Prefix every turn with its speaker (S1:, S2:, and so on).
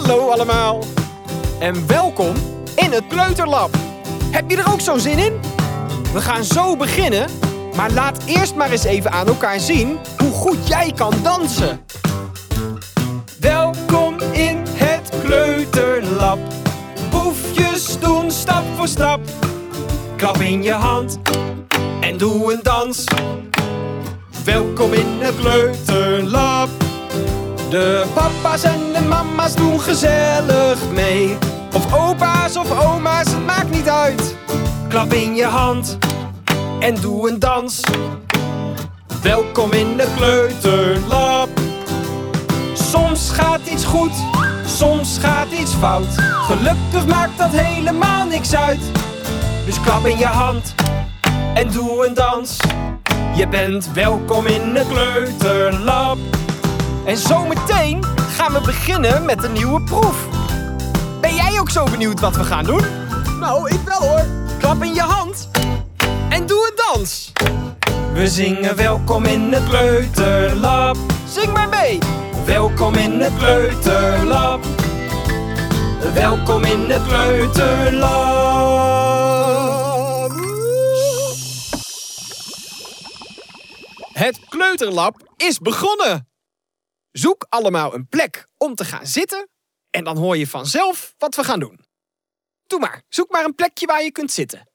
S1: Hallo allemaal en welkom in het Kleuterlab. Heb je er ook zo'n zin in? We gaan zo beginnen, maar laat eerst maar eens even aan elkaar zien hoe goed jij kan dansen. Welkom in het Kleuterlab. Oefjes doen stap voor stap. Klap in je hand en doe een dans. Welkom in het Kleuterlab. De papa's en de mama's doen gezellig mee. Of opa's of oma's, het maakt niet uit. Klap in je hand en doe een dans. Welkom in het Kleuterlab. Soms gaat iets goed, soms gaat iets fout. Gelukkig maakt dat helemaal niks uit. Dus klap in je hand en doe een dans. Je bent welkom in het Kleuterlab. En zometeen gaan we beginnen met een nieuwe proef. Ben jij ook zo benieuwd wat we gaan doen?
S2: Nou, ik wel hoor.
S1: Klap in je hand en doe een dans. We zingen welkom in het Kleuterlab. Zing maar mee. Welkom in het Kleuterlab. Welkom in het Kleuterlab. Het Kleuterlab is begonnen. Zoek allemaal een plek om te gaan zitten en dan hoor je vanzelf wat we gaan doen. Doe maar, zoek maar een plekje waar je kunt zitten.